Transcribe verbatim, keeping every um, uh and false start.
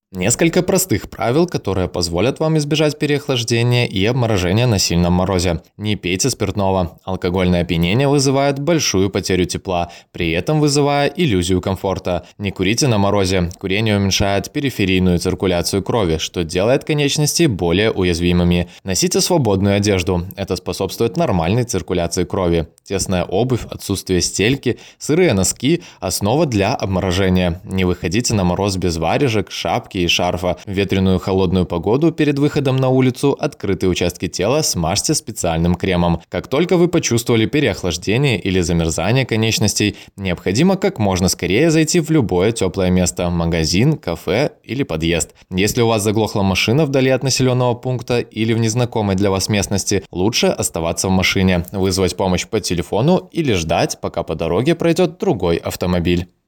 Несколько простых правил, которые позволят вам избежать переохлаждения и обморожения на сильном морозе. Не пейте спиртного. Алкогольное опьянение вызывает большую потерю тепла, при этом вызывая иллюзию комфорта. Не курите на морозе. Курение уменьшает периферийную циркуляцию крови, что делает конечности более уязвимыми. Носите свободную одежду. Это способствует нормальной циркуляции крови. Тесная обувь, отсутствие стельки, сырые носки – основа для обморожения. Не выходите на мороз без варежек, шапки и шарфа. В ветреную холодную погоду перед выходом на улицу открытые участки тела смажьте специальным кремом. Как только вы почувствовали переохлаждение или замерзание конечностей, необходимо как можно скорее зайти в любое теплое место – магазин, кафе или подъезд. Если у вас заглохла машина вдали от населенного пункта или в незнакомой для вас местности, лучше оставаться в машине, вызвать помощь по телефону или ждать, пока по дороге пройдет другой автомобиль.